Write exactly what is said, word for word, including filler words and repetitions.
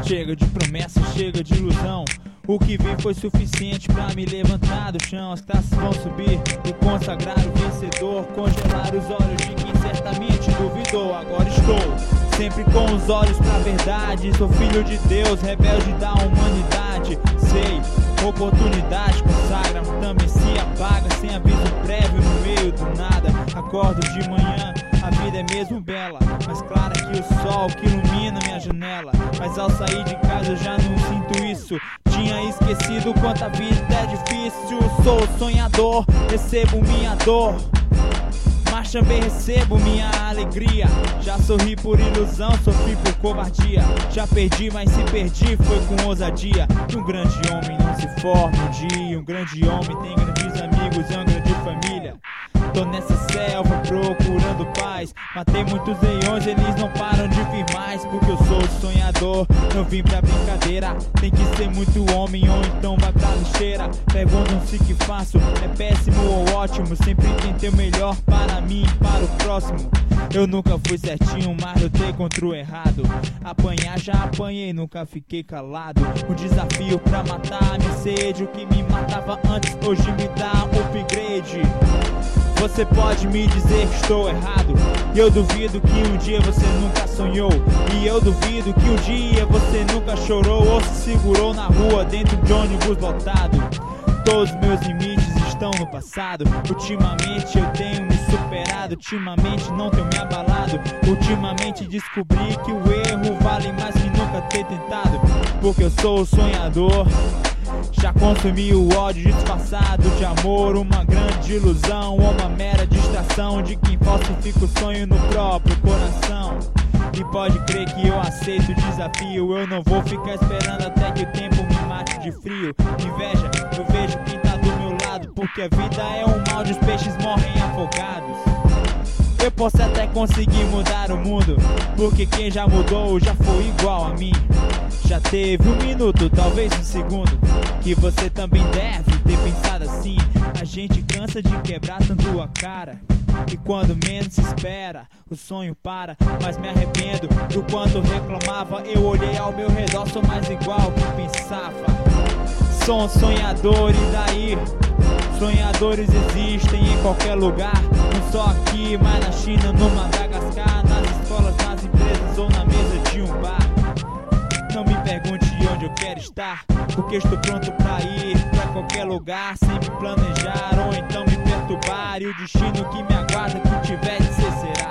Chega de promessa, chega de ilusão. O que vi foi suficiente pra me levantar do chão. As taças vão subir e consagrar o vencedor, congelar os olhos de quem certamente duvidou. Agora estou sempre com os olhos pra verdade. Sou filho de Deus, rebelde da humanidade. Sei, oportunidade consagra, mas também se apaga sem aviso prévio no meio do nada. Acordo de manhã, a vida é mesmo bela, mais clara que o sol que ilumina minha janela. Mas ao sair de casa eu já não sinto isso. Tinha esquecido quanto a vida é difícil. Sou sonhador, recebo minha dor, mas também recebo minha alegria. Já sorri por ilusão, sofri por covardia. Já perdi, mas se perdi foi com ousadia. E um grande homem não se forma um dia. Um grande homem tem grandes amigos e uma grande família. Tô nessa selva procurando paz. Matei muitos leões, eles não param de vir mais. Porque eu sou sonhador, não vim pra brincadeira. Tem que ser muito homem ou então vai pra lixeira. Perguntam-se que faço, é péssimo ou ótimo. Sempre tentei o melhor para mim e para o próximo. Eu nunca fui certinho, mas lutei contra o errado. Apanhar já apanhei, nunca fiquei calado. O desafio pra matar a minha sede. O que me matava antes, hoje me dá um upgrade. Você pode me dizer que estou errado, e eu duvido que um dia você nunca sonhou. E eu duvido que um dia você nunca chorou ou se segurou na rua dentro de ônibus lotado. Todos os meus limites estão no passado. Ultimamente eu tenho me superado. Ultimamente não tenho me abalado. Ultimamente descobri que o erro vale mais que nunca ter tentado. Porque eu sou o sonhador. Já consumi o ódio disfarçado de amor, uma grande ilusão ou uma mera distração de quem falsifica o sonho no próprio coração. E pode crer que eu aceito o desafio. Eu não vou ficar esperando até que o tempo me mate de frio. Inveja, eu vejo quem tá do meu lado, porque a vida é um mal e os peixes morrem afogados. Eu posso até conseguir mudar o mundo, porque quem já mudou já foi igual a mim. Já teve um minuto, talvez um segundo, que você também deve ter pensado assim. A gente cansa de quebrar tanto a cara, e quando menos se espera, o sonho para. Mas me arrependo do quanto reclamava. Eu olhei ao meu redor, sou mais igual que pensava. Sou um sonhador e daí? Sonhadores existem em qualquer lugar, não só aqui, mas na China, no Madagascar, nas escolas, nas empresas ou na mesa de um bar. Não me pergunte onde eu quero estar, porque estou pronto pra ir pra qualquer lugar, sem me planejar ou então me perturbar. E o destino que me aguarda, que tiver de ser, será.